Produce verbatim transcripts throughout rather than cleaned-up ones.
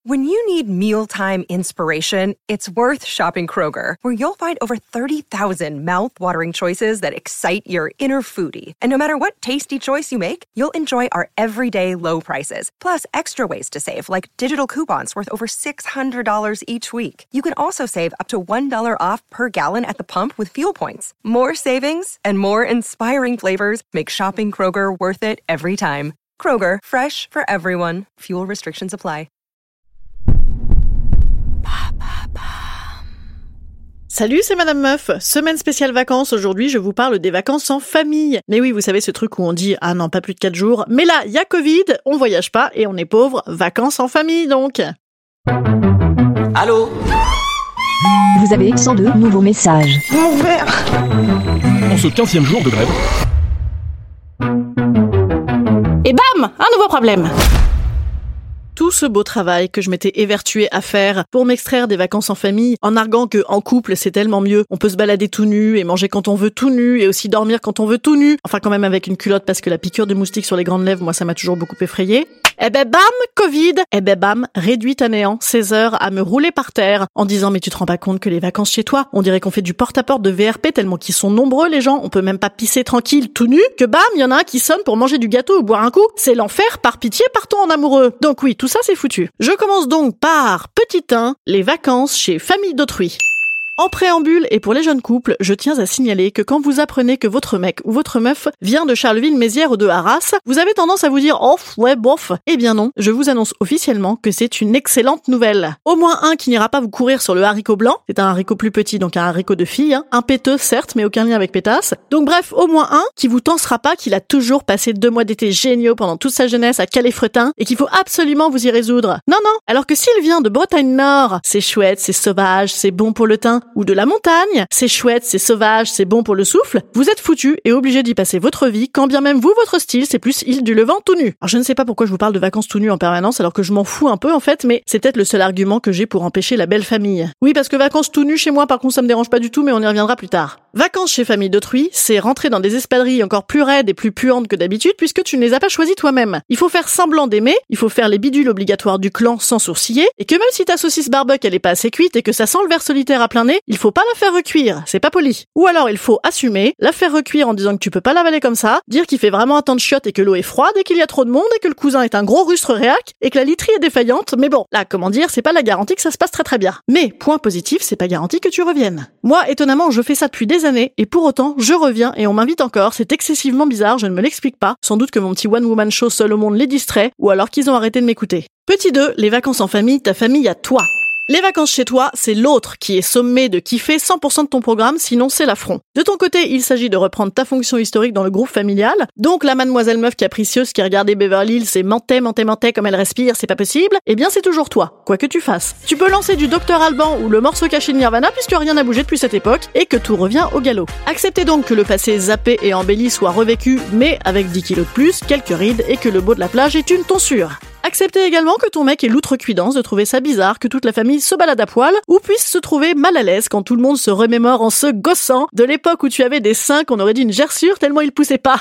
When you need mealtime inspiration, it's worth shopping Kroger, where you'll find over thirty thousand mouth-watering choices that excite your inner foodie. And no matter what tasty choice you make, you'll enjoy our everyday low prices, plus extra ways to save, like digital coupons worth over six hundred dollars each week. You can also save up to one dollar off per gallon at the pump with fuel points. More savings and more inspiring flavors make shopping Kroger worth it every time. Kroger, fresh for everyone. Fuel restrictions apply. Salut, c'est Madame Meuf. Semaine spéciale vacances. Aujourd'hui, je vous parle des vacances en famille. Mais oui, vous savez ce truc où on dit « Ah non, pas plus de quatre jours ». Mais là, il y a Covid, on voyage pas et on est pauvre. Vacances en famille, donc. Allô ? Vous avez cent deux nouveaux messages. Mon verre. En ce quinzième jour de grève. Et bam, un nouveau problème. Tout ce beau travail que je m'étais évertuée à faire pour m'extraire des vacances en famille, en arguant que en couple c'est tellement mieux, on peut se balader tout nu et manger quand on veut tout nu et aussi dormir quand on veut tout nu, enfin quand même avec une culotte parce que la piqûre de moustique sur les grandes lèvres, moi ça m'a toujours beaucoup effrayée. Eh ben bam, Covid, eh ben bam, réduite à néant, seize heures à me rouler par terre, en disant mais tu te rends pas compte que les vacances chez toi, on dirait qu'on fait du porte-à-porte de V R P tellement qu'ils sont nombreux les gens, on peut même pas pisser tranquille tout nu, que bam, il y en a un qui sonne pour manger du gâteau ou boire un coup, c'est l'enfer, par pitié, partons en amoureux. Donc oui, tout ça c'est foutu. Je commence donc par, petit un, les vacances chez famille d'autrui. En préambule, et pour les jeunes couples, je tiens à signaler que quand vous apprenez que votre mec ou votre meuf vient de Charleville-Mézières ou de Arras, vous avez tendance à vous dire « Oh, ouais, bof ». Eh bien non, je vous annonce officiellement que c'est une excellente nouvelle. Au moins un qui n'ira pas vous courir sur le haricot blanc, c'est un haricot plus petit, donc un haricot de fille, hein. Un péteux certes, mais aucun lien avec pétasse. Donc bref, au moins un qui vous tensera pas qu'il a toujours passé deux mois d'été géniaux pendant toute sa jeunesse à Calais-Fretin et qu'il faut absolument vous y résoudre. Non, non, alors que s'il vient de Bretagne Nord, c'est chouette, c'est sauvage, c'est bon pour le teint, ou de la montagne, c'est chouette, c'est sauvage, c'est bon pour le souffle, vous êtes foutu et obligé d'y passer votre vie, quand bien même vous, votre style, c'est plus île du Levant tout nu. Alors je ne sais pas pourquoi je vous parle de vacances tout nu en permanence alors que je m'en fous un peu en fait, mais c'est peut-être le seul argument que j'ai pour empêcher la belle famille. Oui, parce que vacances tout nu chez moi, par contre ça me dérange pas du tout, mais on y reviendra plus tard. Vacances chez famille d'autrui, c'est rentrer dans des espadrilles encore plus raides et plus puantes que d'habitude puisque tu ne les as pas choisies toi-même. Il faut faire semblant d'aimer, il faut faire les bidules obligatoires du clan sans sourciller, et que même si ta saucisse barbecue elle est pas assez cuite et que ça sent le ver solitaire à plein nez, il faut pas la faire recuire, c'est pas poli. Ou alors il faut assumer, la faire recuire en disant que tu peux pas l'avaler comme ça, dire qu'il fait vraiment un temps de chiottes et que l'eau est froide et qu'il y a trop de monde et que le cousin est un gros rustre réac et que la literie est défaillante, mais bon, là, comment dire, c'est pas la garantie que ça se passe très très bien. Mais, point positif, c'est pas garanti que tu reviennes. Moi, étonnamment, je fais ça depuis des années et pour autant, je reviens et on m'invite encore, c'est excessivement bizarre, je ne me l'explique pas, sans doute que mon petit one-woman show seul au monde les distrait ou alors qu'ils ont arrêté de m'écouter. Petit deux, les vacances en famille, ta famille à toi. Les vacances chez toi, c'est l'autre qui est sommé de kiffer cent pour cent de ton programme, sinon c'est l'affront. De ton côté, il s'agit de reprendre ta fonction historique dans le groupe familial. Donc la mademoiselle meuf capricieuse qui regardait Beverly Hills et mentait, mentait, mentait comme elle respire, c'est pas possible. Eh bien c'est toujours toi, quoi que tu fasses. Tu peux lancer du docteur Alban ou le morceau caché de Nirvana puisque rien n'a bougé depuis cette époque et que tout revient au galop. Acceptez donc que le passé zappé et embelli soit revécu, mais avec dix kilos de plus, quelques rides et que le beau de la plage est une tonsure. Acceptez également que ton mec ait l'outrecuidance de trouver ça bizarre que toute la famille se balade à poil ou puisse se trouver mal à l'aise quand tout le monde se remémore en se gossant de l'époque où tu avais des seins qu'on aurait dit une gerçure tellement ils poussaient pas.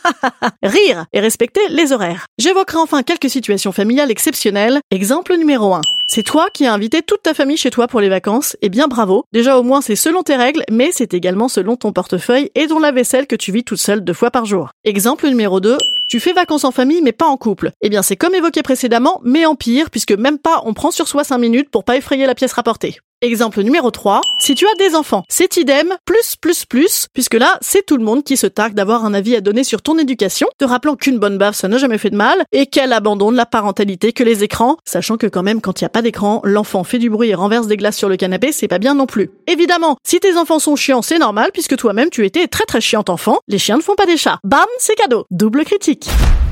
Rire et respecter les horaires. J'évoquerai enfin quelques situations familiales exceptionnelles. Exemple numéro un. C'est toi qui as invité toute ta famille chez toi pour les vacances, et bien bravo. Déjà au moins c'est selon tes règles, mais c'est également selon ton portefeuille et ton lave-vaisselle que tu vis toute seule deux fois par jour. Exemple numéro deux. Tu fais vacances en famille mais pas en couple. Eh bien c'est comme évoqué précédemment, mais en pire, puisque même pas on prend sur soi cinq minutes pour pas effrayer la pièce rapportée. Exemple numéro trois, si tu as des enfants, c'est idem, plus, plus, plus, puisque là, c'est tout le monde qui se targue d'avoir un avis à donner sur ton éducation, te rappelant qu'une bonne baffe, ça n'a jamais fait de mal, et qu'elle abandonne la parentalité que les écrans, sachant que quand même, quand il n'y a pas d'écran, l'enfant fait du bruit et renverse des glaces sur le canapé, c'est pas bien non plus. Évidemment, si tes enfants sont chiants, c'est normal, puisque toi-même, tu étais très très chiante enfant, les chiens ne font pas des chats. Bam, c'est cadeau. Double critique.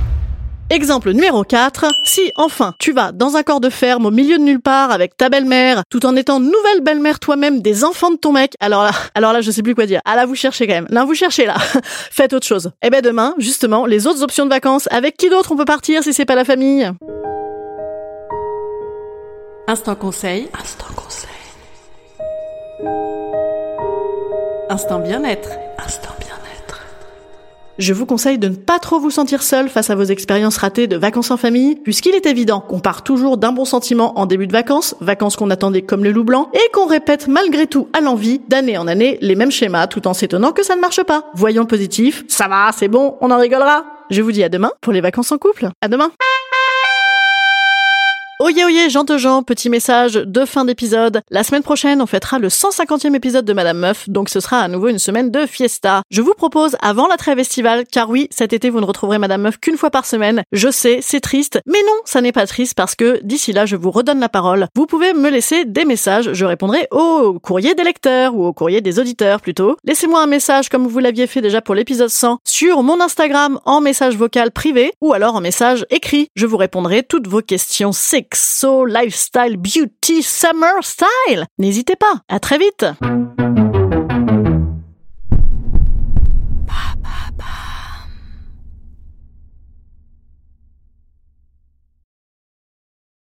Exemple numéro quatre, si enfin tu vas dans un corps de ferme au milieu de nulle part avec ta belle-mère, tout en étant nouvelle belle-mère toi-même des enfants de ton mec, alors là, alors là je sais plus quoi dire. Ah là vous cherchez quand même, là vous cherchez là. Faites autre chose. Eh ben demain, justement, les autres options de vacances, avec qui d'autre on peut partir si c'est pas la famille? Instant conseil. Instant conseil. Instant bien-être. Instant bien-être. je vous conseille de ne pas trop vous sentir seul face à vos expériences ratées de vacances en famille, puisqu'il est évident qu'on part toujours d'un bon sentiment en début de vacances, vacances qu'on attendait comme le loup blanc, et qu'on répète malgré tout à l'envi, d'année en année, les mêmes schémas, tout en s'étonnant que ça ne marche pas. Voyons le positif, ça va, c'est bon, on en rigolera. Je vous dis à demain pour les vacances en couple. À demain. Oyez, oyez, gens de gens, petit message de fin d'épisode. La semaine prochaine, on fêtera le cent cinquantième épisode de Madame Meuf, donc ce sera à nouveau une semaine de fiesta. Je vous propose, avant la trêve estivale, car oui, cet été, vous ne retrouverez Madame Meuf qu'une fois par semaine. Je sais, c'est triste, mais non, ça n'est pas triste parce que d'ici là, je vous redonne la parole. Vous pouvez me laisser des messages, je répondrai au courrier des lecteurs, ou au courrier des auditeurs plutôt. Laissez-moi un message comme vous l'aviez fait déjà pour l'épisode cent, sur mon Instagram en message vocal privé, ou alors en message écrit. Je vous répondrai toutes vos questions sexy. So, lifestyle, beauty, summer style. N'hésitez pas. À très vite.